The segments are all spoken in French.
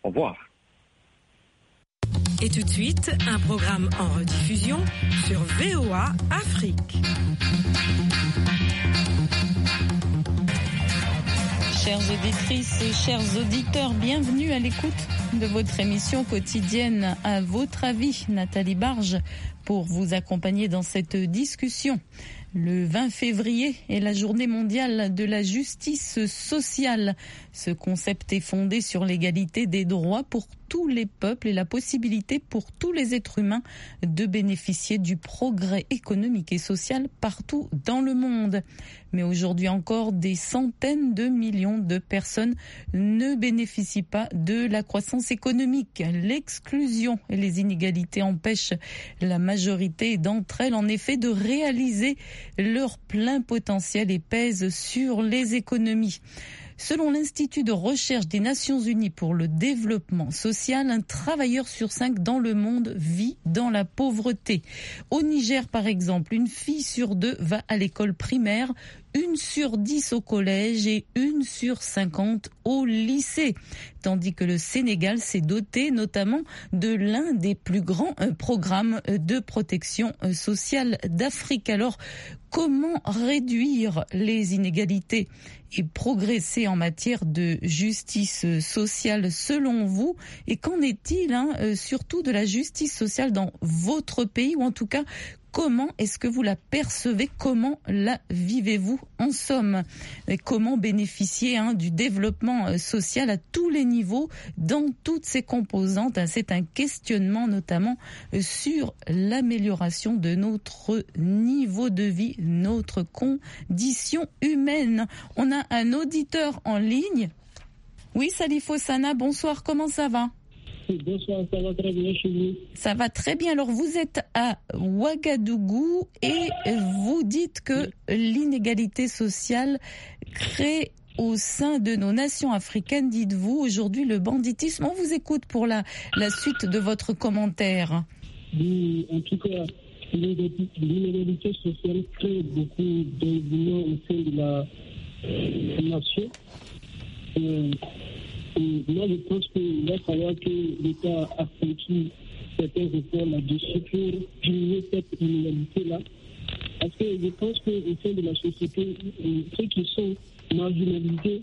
Au revoir. Et tout de suite, un programme en rediffusion sur VOA Afrique. Chères auditrices, chers auditeurs, bienvenue à l'écoute de votre émission quotidienne À votre avis, Nathalie Barge, pour vous accompagner dans cette discussion. Le 20 février est la journée mondiale de la justice sociale. Ce concept est fondé sur l'égalité des droits pour tous les peuples et la possibilité pour tous les êtres humains de bénéficier du progrès économique et social partout dans le monde. Mais aujourd'hui encore, des centaines de millions de personnes ne bénéficient pas de la croissance économique. L'exclusion et les inégalités empêchent la majorité d'entre elles, en effet, de réaliser leur plein potentiel et pèsent sur les économies. Selon l'Institut de recherche des Nations Unies pour le développement social, un travailleur sur 5 dans le monde vit dans la pauvreté. Au Niger, par exemple, une fille sur 2 va à l'école primaire, 1 sur 10 au collège et 1 sur 50 au lycée. Tandis que le Sénégal s'est doté notamment de l'un des plus grands programmes de protection sociale d'Afrique. Alors, comment réduire les inégalités et progresser en matière de justice sociale selon vous? Et qu'en est-il surtout de la justice sociale dans votre pays, ou en tout cas, comment est-ce que vous la percevez? Comment la vivez-vous en somme? Et comment bénéficier du développement social à tous les niveaux, dans toutes ses composantes? C'est un questionnement notamment sur l'amélioration de notre niveau de vie, notre condition humaine. On a un auditeur en ligne. Oui, Salifo Sana, bonsoir, comment ça va? Bonsoir, ça va très bien chez vous. Ça va très bien. Alors, vous êtes à Ouagadougou et vous dites que l'inégalité sociale crée au sein de nos nations africaines, dites-vous, aujourd'hui le banditisme. On vous écoute pour la suite de votre commentaire. Oui, en tout cas, l'inégalité sociale crée beaucoup d'engouement au sein de la nation. Moi, je pense qu'il va falloir que l'État accentue certains efforts là-dessus pour diminuer cette inégalité-là. Parce que je pense qu'au sein de la société, ceux qui sont marginalisés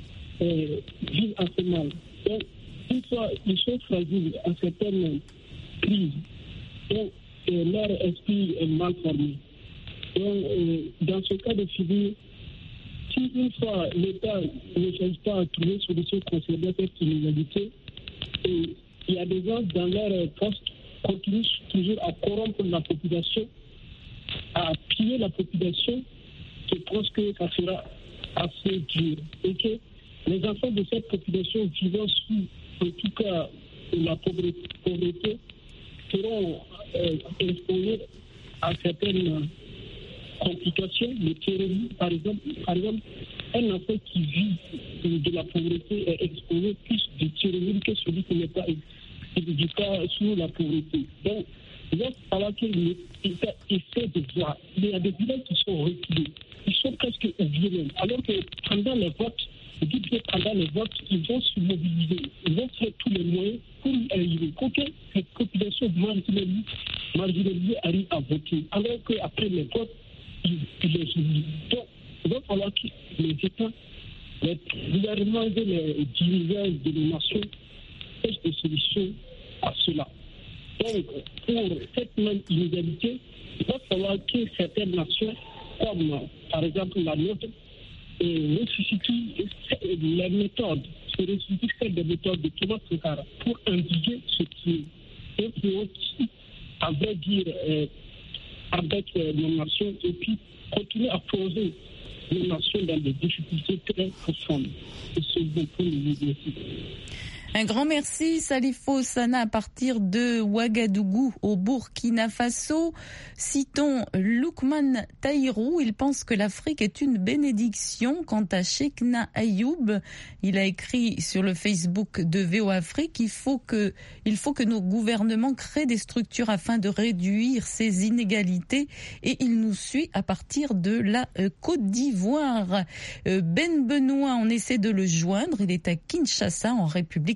vivent assez mal. Donc, une fois ils sont fragiles à certaines crises, donc leur esprit est mal formé. Donc, dans ce cas de figure, si une fois l'État ne cherche pas à trouver une solution concernant cette inégalité, et il y a des gens dans leur poste qui continuent toujours à corrompre la population, à piller la population, je pense que ça sera assez dur. Et que les enfants de cette population vivant sous, en tout cas, la pauvreté seront exposés à certaines complications, le terrorisme, par exemple, un enfant qui vit de la pauvreté est exposé plus du terrorisme que celui qui n'est pas sous la pauvreté. Donc, il va falloir que l'État essaie de voir. Il y a des villages qui sont reculés, ils sont presque oubliés, alors que pendant les votes, ils vont se mobiliser, ils vont faire tous les moyens pour y arriver, pour que cette population marginalisée arrive à voter, alors qu'après les votes, ils les oublient. Donc, il va falloir que les États, les gouvernements et les dirigeants de nos nations cherchent des solutions à cela. Donc, pour cette même inégalité, il va falloir que certaines nations, comme par exemple la nôtre, ressuscitent les méthodes, des méthodes de Thomas Sankara pour endiguer ce qui est qui, à vrai dire, avec nos nations, et puis continuer à poser nos nations dans des difficultés très profondes. Et c'est bon pour nous aussi. Un grand merci, Salifo Sana, à partir de Ouagadougou, au Burkina Faso. Citons Loukman Taïrou. Il pense que l'Afrique est une bénédiction. Quant à Chekna Ayoub, il a écrit sur le Facebook de VOA Afrique, il faut que nos gouvernements créent des structures afin de réduire ces inégalités. Et il nous suit à partir de la Côte d'Ivoire. Ben Benoît, on essaie de le joindre. Il est à Kinshasa, en République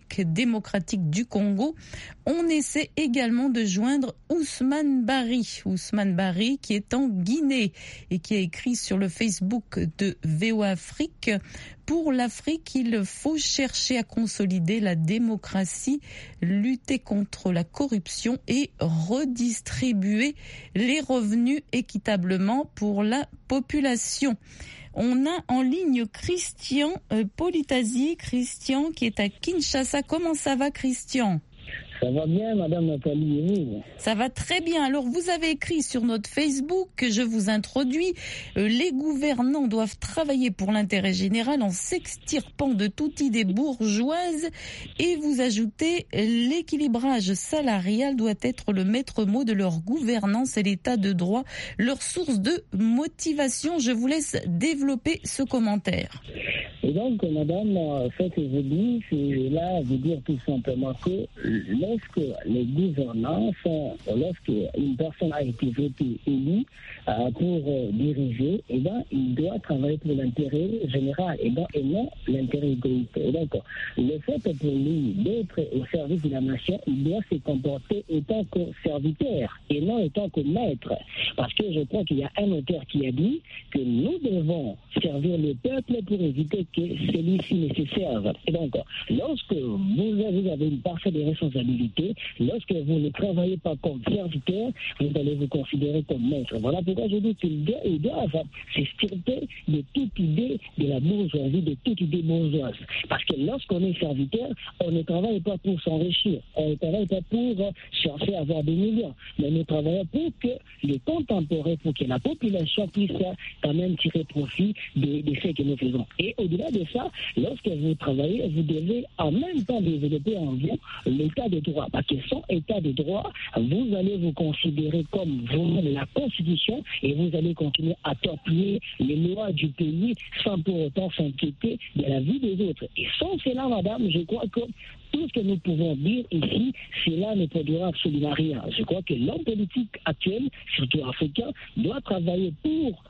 République démocratique du Congo. On essaie également de joindre Ousmane Bari. Ousmane Bari qui est en Guinée et qui a écrit sur le Facebook de VOA Afrique: pour l'Afrique, il faut chercher à consolider la démocratie, lutter contre la corruption et redistribuer les revenus équitablement pour la population. On a en ligne Christian Politasi. Christian qui est à Kinshasa. Comment ça va, Christian ? Ça va bien, Madame Nathalie, et vous ? Ça va très bien. Alors, vous avez écrit sur notre Facebook, que je vous introduis, les gouvernants doivent travailler pour l'intérêt général en s'extirpant de toute idée bourgeoise, et vous ajoutez, l'équilibrage salarial doit être le maître mot de leur gouvernance et l'état de droit, leur source de motivation. Je vous laisse développer ce commentaire. Et donc, Madame, ce que je dis, c'est là vous dire tout simplement que lorsque les gouvernants lorsque une personne a été votée, élue pour diriger, il doit travailler pour l'intérêt général et non l'intérêt égoïste. Et donc, le fait pour lui d'être au service de la nation, il doit se comporter étant que serviteur et non étant que maître. Parce que je crois qu'il y a un auteur qui a dit que nous devons servir le peuple pour éviter que celui-ci ne se serve. Et donc, lorsque vous avez une parfaite responsabilité, lorsque vous ne travaillez pas comme serviteur, vous allez vous considérer comme maître. Voilà pourquoi je dis qu'ils doivent s'extirper de toute idée de la bourgeoisie, de toute idée bourgeoise. Parce que lorsqu'on est serviteur, on ne travaille pas pour s'enrichir, on ne travaille pas pour chercher à avoir des millions, mais nous travaillons pour que les contemporains, pour que la population puisse quand même tirer profit de ce que nous faisons. Et au-delà de ça, lorsque vous travaillez, vous devez en même temps développer en vous l'état de droit. Parce que sans état de droit, vous allez vous considérer comme vous-même la Constitution et vous allez continuer à torpiller les lois du pays sans pour autant s'inquiéter de la vie des autres. Et sans cela, madame, je crois que tout ce que nous pouvons dire ici, cela ne produira absolument rien. Je crois que l'homme politique actuel, surtout africain, doit travailler pour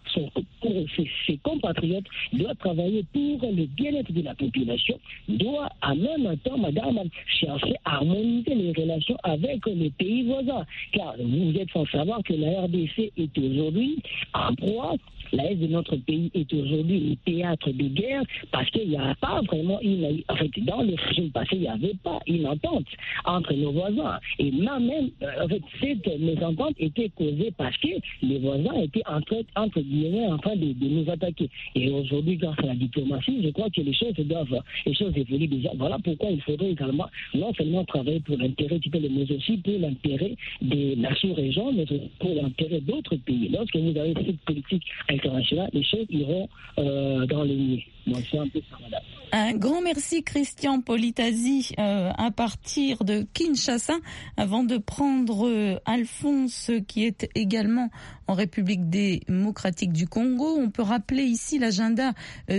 ses compatriotes, doit travailler pour le bien-être de la population, doit en même temps, madame, chercher à harmoniser les relations avec les pays voisins. Car vous êtes sans savoir que la RDC est aujourd'hui en proie. L'est de notre pays est aujourd'hui le théâtre de guerre parce qu'il n'y a pas vraiment dans le régime passé, il n'y avait pas une entente entre nos voisins. Et même, cette mésentente était causée parce que les voisins étaient en train de nous attaquer. Et aujourd'hui, grâce à la diplomatie, je crois que les choses évoluent déjà. Voilà pourquoi il faudrait également non seulement travailler pour l'intérêt du pays, mais aussi pour l'intérêt de la sous-région, mais aussi pour l'intérêt d'autres pays. Lorsque vous avez cette politique internationale, les choses iront dans le mieux. Moi, c'est un peu ça, madame. Un grand merci, Christian Politasi, à partir de Kinshasa. Avant de prendre Alphonse, qui est également en République démocratique du Congo, on peut rappeler ici l'agenda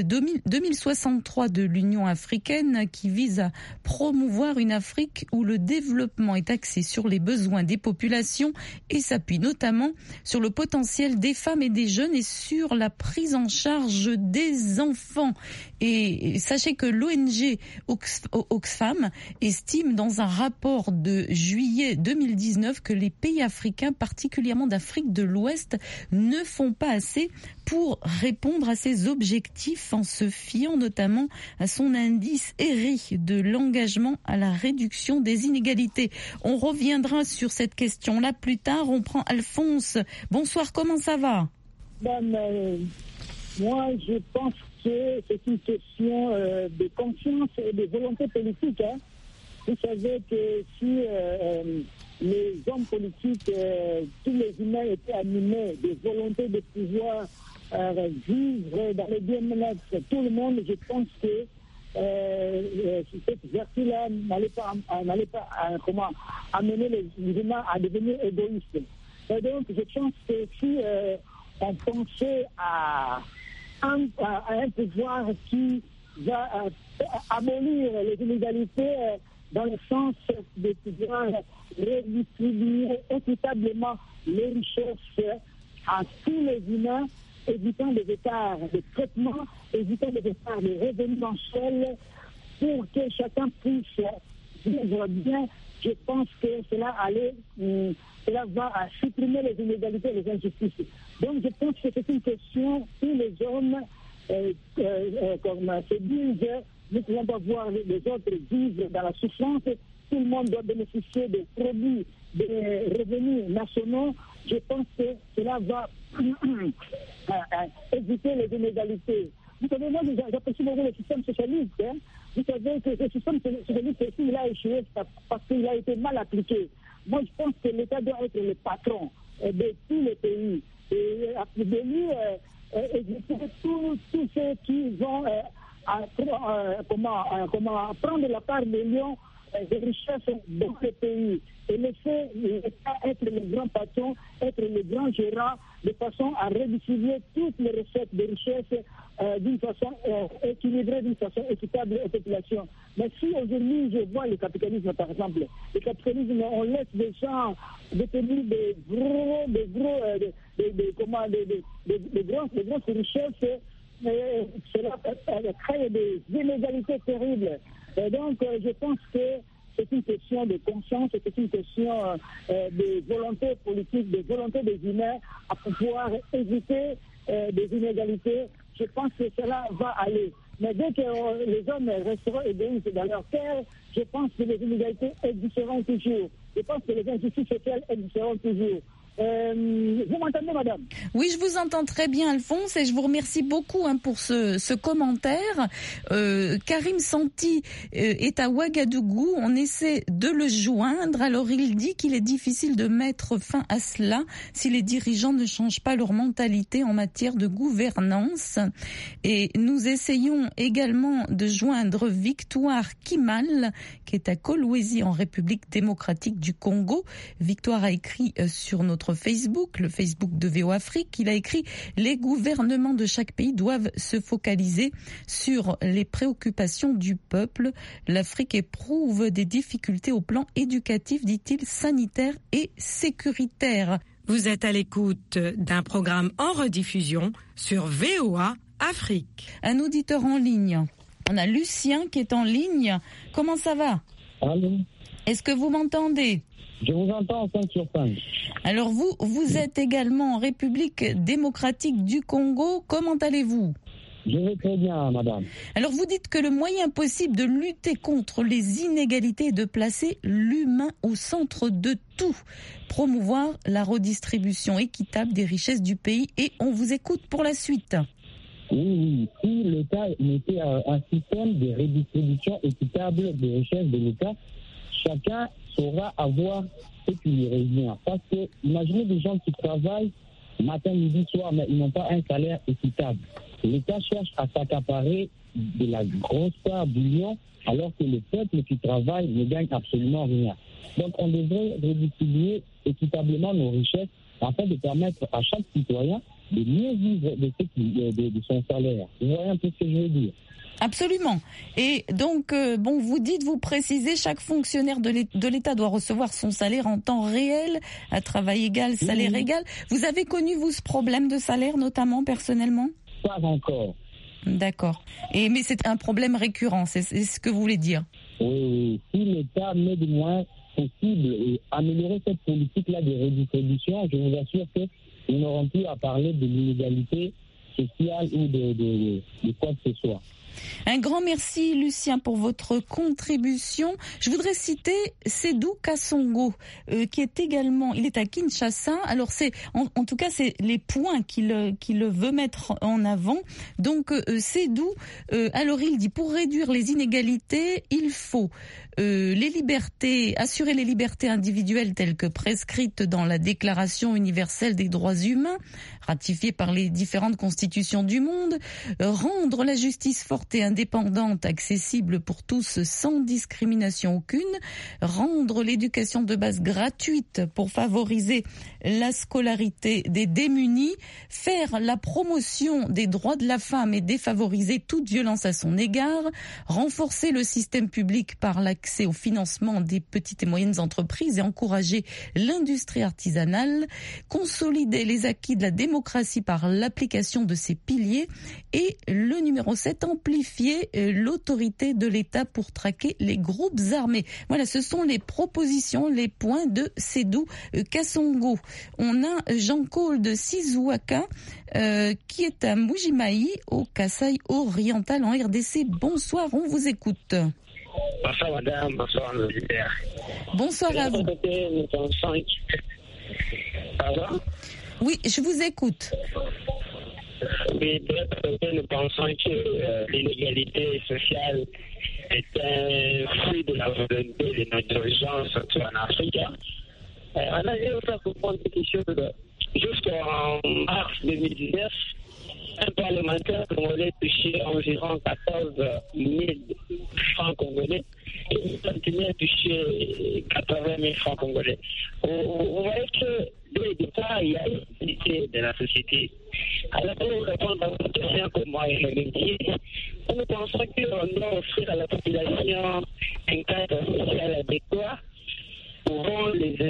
2063 de l'Union africaine qui vise à promouvoir une Afrique où le développement est axé sur les besoins des populations et s'appuie notamment sur le potentiel des femmes et des jeunes et sur la prise en charge des enfants. Et sachez que l'ONG Oxfam estime dans un rapport de juillet 2019 que les pays africains, particulièrement d'Afrique de l'Ouest, ne font pas assez pour répondre à ces objectifs en se fiant notamment à son indice ERI de l'engagement à la réduction des inégalités. On reviendra sur cette question-là plus tard. On prend Alphonse. Bonsoir, comment ça va ? Moi, je pense que c'est une question de conscience et de volonté politique. Hein. Vous savez que si les hommes politiques, tous les humains étaient animés de volonté de pouvoir vivre dans le bien-être, tout le monde, je pense que cette vertu-là n'allait pas amener les humains à devenir égoïstes. Et donc, je pense que si on pensait à un pouvoir qui va abolir les inégalités dans le sens de pouvoir redistribuer équitablement les richesses à tous les humains, évitant des écarts de traitement, évitant des écarts de revenus mensuels, pour que chacun puisse vivre bien, je pense que cela va supprimer les inégalités et les injustices. Donc je pense que c'est une question où les hommes, comme se disent, nous ne pouvons pas voir les autres vivre dans la souffrance. Tout le monde doit bénéficier des produits, des revenus nationaux. Je pense que cela va éviter les inégalités. Vous savez, moi, j'apprécie beaucoup le système socialiste. Hein. Vous savez que le système socialiste, il a échoué parce qu'il a été mal appliqué. Moi, je pense que l'État doit être le patron de tous les pays. Et de lui, exécuter tous ceux qui vont prendre la part des lions des richesses dans le pays et laisser l'État être le grand patron, être le grand gérant, de façon à redistribuer toutes les recettes de richesses d'une façon équilibrée, d'une façon équitable aux populations. Mais si aujourd'hui je vois le capitalisme, par exemple, le capitalisme, on laisse des gens détenir des grosses richesses, cela crée des inégalités terribles. Et donc, je pense que c'est une question de conscience, c'est une question de volonté politique, de volonté des humains à pouvoir éviter des inégalités. Je pense que cela va aller. Mais dès que les hommes resteront égoïstes dans leur terre, je pense que les inégalités existeront toujours. Je pense que les injustices sociales existeront toujours. Vous m'entendez, madame? Oui, je vous entends très bien, Alphonse, et je vous remercie beaucoup pour ce commentaire. Karim Santi est à Ouagadougou. On essaie de le joindre. Alors, il dit qu'il est difficile de mettre fin à cela si les dirigeants ne changent pas leur mentalité en matière de gouvernance. Et nous essayons également de joindre Victoire Kimal, qui est à Kolwezi, en République démocratique du Congo. Victoire a écrit sur notre Facebook, le Facebook de VO Afrique, il a écrit « Les gouvernements de chaque pays doivent se focaliser sur les préoccupations du peuple. L'Afrique éprouve des difficultés au plan éducatif, dit-il, sanitaire et sécuritaire. » Vous êtes à l'écoute d'un programme en rediffusion sur VOA Afrique. Un auditeur en ligne. On a Lucien qui est en ligne. Comment ça va? Allô? Est-ce que vous m'entendez? Je vous entends en 5 sur 5. Alors vous êtes également en République démocratique du Congo. Comment allez-vous? Je vais très bien, madame. Alors vous dites que le moyen possible de lutter contre les inégalités est de placer l'humain au centre de tout, promouvoir la redistribution équitable des richesses du pays, et on vous écoute pour la suite. Oui. Si l'État mettait un système de redistribution équitable des richesses de l'État, chacun saura avoir ce qui lui revient. Parce que, imaginez des gens qui travaillent matin, midi, soir, mais ils n'ont pas un salaire équitable. L'État cherche à s'accaparer de la grosse part du lion, alors que le peuple qui travaille ne gagne absolument rien. Donc, on devrait redistribuer équitablement nos richesses afin de permettre à chaque citoyen de mieux vivre de son salaire. Vous voyez un peu ce que je veux dire? Absolument. Et donc, vous précisez, chaque fonctionnaire de l'État doit recevoir son salaire en temps réel, à travail égal, salaire égal. Vous avez connu, vous, ce problème de salaire, notamment, personnellement? Pas encore. D'accord. Mais c'est un problème récurrent, c'est ce que vous voulez dire? Oui. Si l'État met des moyens possibles et améliorer cette politique-là de redistribution, je vous assure que nous n'aurons plus à parler de l'inégalité sociale ou de quoi que ce soit. Un grand merci, Lucien, pour votre contribution. Je voudrais citer Sédou Kassongo, qui est également, il est à Kinshasa. Alors en tout cas, c'est les points qu'il veut mettre en avant. Donc Sédou, alors il dit, pour réduire les inégalités, il faut assurer les libertés individuelles telles que prescrites dans la Déclaration universelle des droits humains, ratifiée par les différentes constitutions du monde, rendre la justice forte et indépendante, accessible pour tous sans discrimination aucune, rendre l'éducation de base gratuite pour favoriser la scolarité des démunis, faire la promotion des droits de la femme et défavoriser toute violence à son égard, renforcer le système public par l'accès au financement des petites et moyennes entreprises et encourager l'industrie artisanale, consolider les acquis de la démocratie par l'application de ses piliers, et le numéro 7, amplifier l'autorité de l'État pour traquer les groupes armés. Voilà, ce sont les propositions, les points de Sédou Kassongo. On a Jean-Claude de Sizouaka qui est à Mbuji-Mayi au Kasaï oriental en RDC. Bonsoir, on vous écoute. Bonsoir madame, bonsoir l'auditeur. Bonsoir à vous. Pardon ? Oui, je vous écoute. Oui, de l'autre côté, nous pensons que l'inégalité sociale est un fruit de la volonté de notre gens, surtout en Afrique. On a vu aussi comprendre quelque chose. Jusqu'en mars 2019, un parlementaire congolais touchait environ 14 000 francs congolais et il continue à toucher 80 000 francs congolais. Vous voyez que dès le départ, il y a une unité de la société. Alors, pour répondre à votre question, comme moi je l'ai dit, nous pensons qu'on doit offrir à la population un cadre social adéquat pour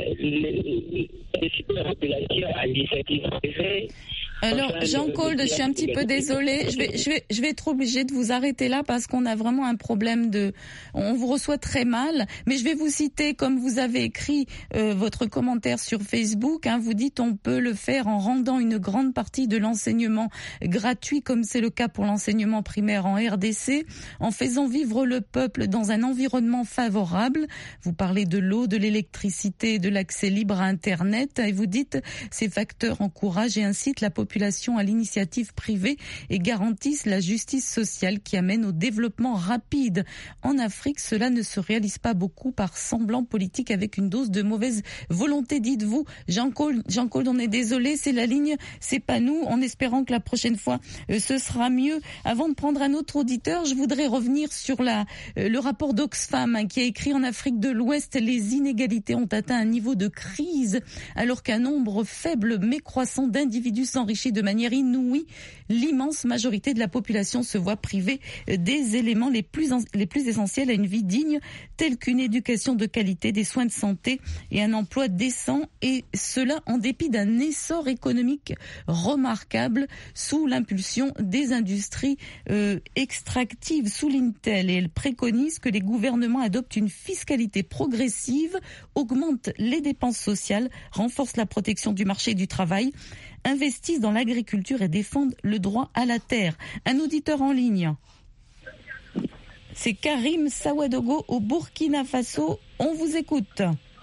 les la population à l'initiative privée. Alors, Jean-Claude, je suis un petit peu désolée. Je vais être obligée de vous arrêter là parce qu'on a vraiment un problème on vous reçoit très mal. Mais je vais vous citer, comme vous avez écrit votre commentaire sur Facebook, vous dites on peut le faire en rendant une grande partie de l'enseignement gratuit, comme c'est le cas pour l'enseignement primaire en RDC, en faisant vivre le peuple dans un environnement favorable. Vous parlez de l'eau, de l'électricité, de l'accès libre à Internet, et vous dites ces facteurs encouragent et incitent la population à l'initiative privée et garantissent la justice sociale qui amène au développement rapide. En Afrique, cela ne se réalise pas beaucoup par semblant politique avec une dose de mauvaise volonté, dites-vous. Jean-Claude, on est désolé, c'est la ligne, c'est pas nous, en espérant que la prochaine fois, ce sera mieux. Avant de prendre un autre auditeur, je voudrais revenir sur le rapport d'Oxfam qui a écrit en Afrique de l'Ouest, les inégalités ont atteint un niveau de crise alors qu'un nombre faible mais croissant d'individus s'enrichissent de manière inouïe. L'immense majorité de la population se voit privée des éléments les plus essentiels à une vie digne, tels qu'une éducation de qualité, des soins de santé et un emploi décent, et cela en dépit d'un essor économique remarquable sous l'impulsion des industries extractives, souligne-t-elle, et elle préconise que les gouvernements adoptent une fiscalité progressive, augmentent les dépenses sociales, renforcent la protection du marché du travail, investissent dans l'agriculture et défendent le droit à la terre. Un auditeur en ligne, c'est Karim Sawadogo au Burkina Faso. On vous écoute.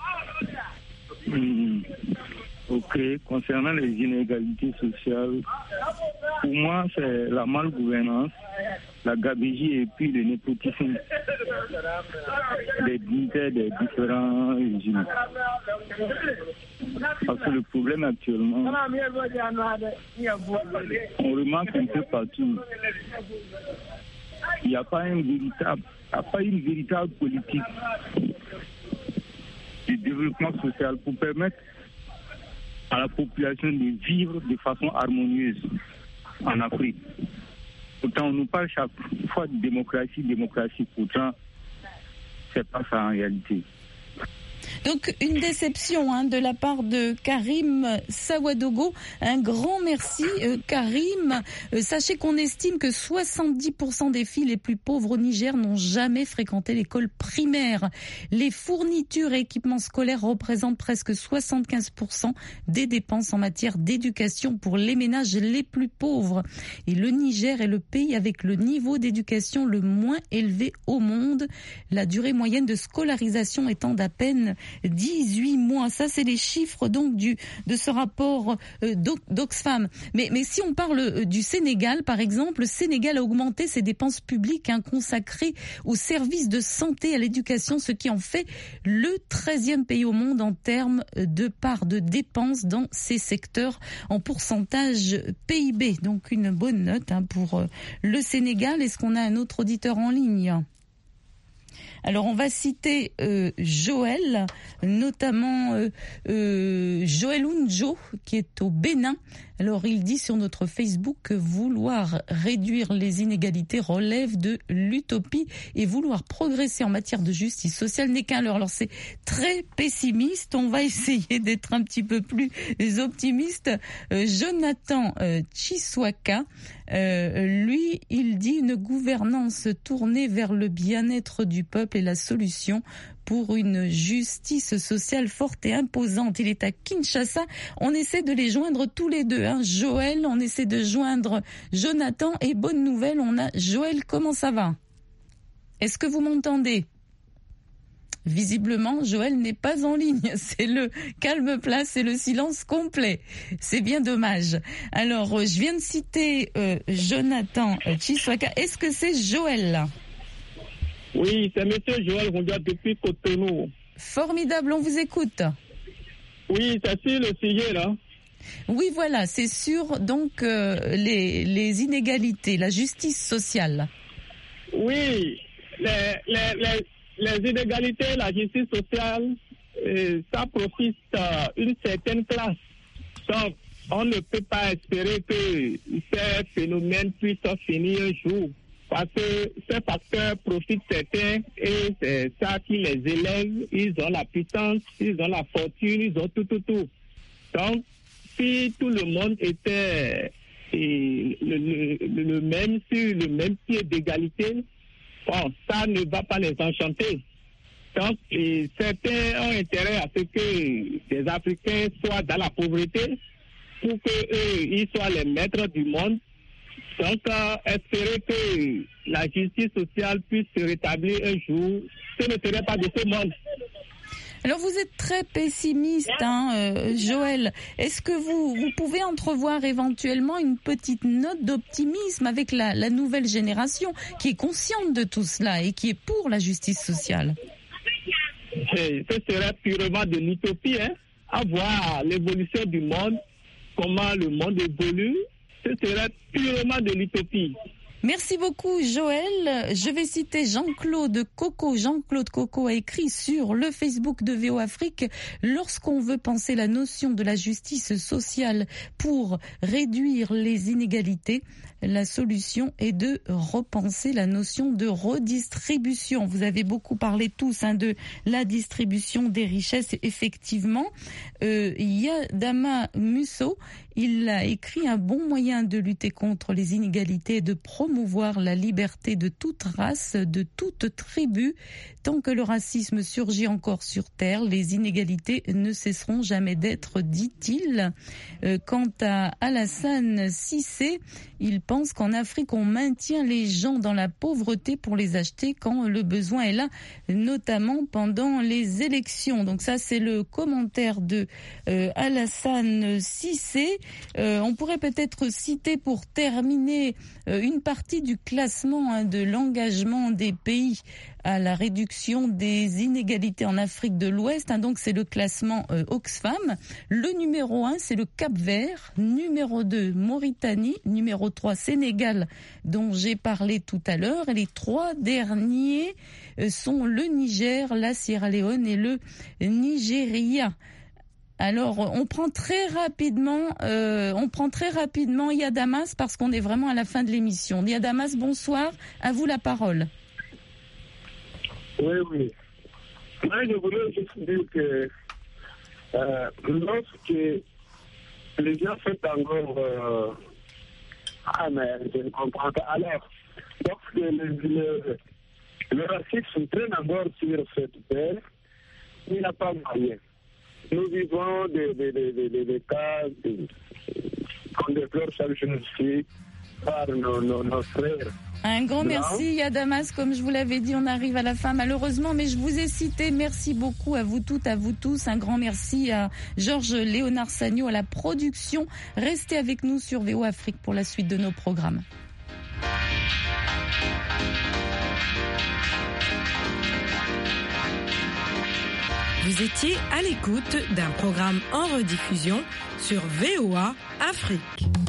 Ok, concernant les inégalités sociales, pour moi, c'est la malgouvernance, la gabegie et puis le népotisme des dignitaires des différents régimes. Parce que le problème actuellement, on remarque un peu partout, il n'y a pas une véritable politique de développement social pour permettre à la population de vivre de façon harmonieuse en Afrique. Pourtant, on nous parle chaque fois de démocratie, pourtant, c'est pas ça en réalité. Donc une déception de la part de Karim Sawadogo. Un grand merci Karim. Sachez qu'on estime que 70% des filles les plus pauvres au Niger n'ont jamais fréquenté l'école primaire. Les fournitures et équipements scolaires représentent presque 75% des dépenses en matière d'éducation pour les ménages les plus pauvres. Et le Niger est le pays avec le niveau d'éducation le moins élevé au monde. La durée moyenne de scolarisation étant d'à peine 18 mois. Ça, c'est les chiffres donc de ce rapport d'Oxfam. Mais si on parle du Sénégal, par exemple, le Sénégal a augmenté ses dépenses publiques consacrées aux services de santé, à l'éducation, ce qui en fait le 13e pays au monde en termes de part de dépenses dans ces secteurs en pourcentage PIB. Donc une bonne note pour le Sénégal. Est-ce qu'on a un autre auditeur en ligne ? Alors on va citer Joël, notamment Joël Unjo, qui est au Bénin. Alors il dit sur notre Facebook que vouloir réduire les inégalités relève de l'utopie et vouloir progresser en matière de justice sociale n'est qu'un leurre. Alors c'est très pessimiste, on va essayer d'être un petit peu plus optimiste. Jonathan Chiswaka, lui, il dit une gouvernance tournée vers le bien-être du peuple est la solution pour une justice sociale forte et imposante. Il est à Kinshasa. On essaie de les joindre tous les deux. Joël, on essaie de joindre Jonathan. Et bonne nouvelle, on a Joël. Comment ça va? Est-ce que vous m'entendez? Visiblement, Joël n'est pas en ligne. C'est le calme plat, c'est le silence complet. C'est bien dommage. Alors, je viens de citer Jonathan Chiswaka. Est-ce que c'est Joël là? Oui, c'est monsieur Joël Rondia depuis Cotonou. Formidable, on vous écoute. Oui, c'est sur le sujet là. Oui, voilà, c'est sur donc les inégalités, la justice sociale. Oui, les inégalités, la justice sociale, ça profite à une certaine classe. Donc, on ne peut pas espérer que ces phénomènes puissent finir un jour. Parce que ces facteurs profitent certains et c'est ça qui les élève. Ils ont la puissance, ils ont la fortune, ils ont tout. Donc, si tout le monde était le même sur le même pied d'égalité, bon, ça ne va pas les enchanter. Donc, certains ont intérêt à ce que les Africains soient dans la pauvreté pour qu'ils soient les maîtres du monde. Donc, espérer que la justice sociale puisse se rétablir un jour, ce ne serait pas de ce monde. Alors, vous êtes très pessimiste, Joël. Est-ce que vous pouvez entrevoir éventuellement une petite note d'optimisme avec la nouvelle génération qui est consciente de tout cela et qui est pour la justice sociale? Ce serait purement de l'utopie, à voir l'évolution du monde, comment le monde évolue. Ce serait purement de l'utopie. Merci beaucoup, Joël. Je vais citer Jean-Claude Coco. Jean-Claude Coco a écrit sur le Facebook de VO Afrique: lorsqu'on veut penser la notion de la justice sociale pour réduire les inégalités, la solution est de repenser la notion de redistribution. Vous avez beaucoup parlé tous de la distribution des richesses. Effectivement, Yadama Musso, il a écrit: un bon moyen de lutter contre les inégalités et de promouvoir la liberté de toute race, de toute tribu. Tant que le racisme surgit encore sur Terre, les inégalités ne cesseront jamais d'être, dit-il. Quant à Alassane Cissé, il pense qu'en Afrique, on maintient les gens dans la pauvreté pour les acheter quand le besoin est là, notamment pendant les élections. Donc ça, c'est le commentaire de Alassane Cissé. On pourrait peut-être citer pour terminer une partie du classement de l'engagement des pays à la réduction des inégalités en Afrique de l'Ouest. Donc c'est le classement Oxfam. Le numéro 1, c'est le Cap-Vert. Numéro 2, Mauritanie. Numéro 3, Sénégal, dont j'ai parlé tout à l'heure. Et les 3 derniers sont le Niger, la Sierra Leone et le Nigeria. Alors, on prend très rapidement Yadamas parce qu'on est vraiment à la fin de l'émission. Yadamas, bonsoir. À vous la parole. Oui. Moi, je voulais juste dire que lorsque les gens font encore... mais je ne comprends pas. Alors, lorsque le racisme traîne encore sur cette terre, il n'y a pas moyen. Nous vivons des cas qu'on déplore chaque jour ici par nos frères. Un grand merci Yadamas, comme je vous l'avais dit, on arrive à la fin malheureusement, mais je vous ai cité. Merci beaucoup à vous toutes, à vous tous. Un grand merci à Georges Léonard Sagno à la production. Restez avec nous sur VO Afrique pour la suite de nos programmes. Vous étiez à l'écoute d'un programme en rediffusion sur VOA Afrique.